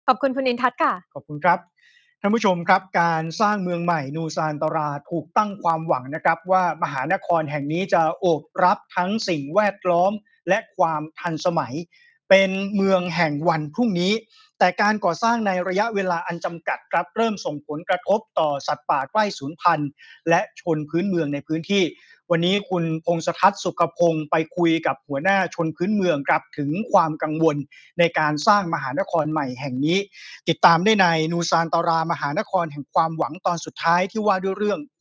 ขอบคุณคุณอินทัศน์ค่ะขอบคุณครับท่านผู้ชมครับการสร้างเมืองใหม่นูซานตาราถูกตั้งความหวังนะครับว่ามหานครแห่งนี้จะโอบรับทั้งสิ่งแวดล้อมและความทันสมัยเป็นเมืองแห่งวันพรุ่งนี้แต่การก่อสร้างในระยะเวลาอันจำกัดครับเริ่มส่งผลกระทบต่อสัตว์ป่าใกล้สูญพันธุ์และชนพื้นเมืองในพื้นที่วันนี้คุณพงษ์ทัศน์สุขพงศ์ไปคุยกับหัวหน้าชนพื้นเมืองครับถึงความกังวลในการสร้างมหานครใหม่แห่งนี้ ติดตามได้ในนูซานตารามหานครแห่งความหวังตอนสุดท้ายที่ว่าด้วยเรื่อง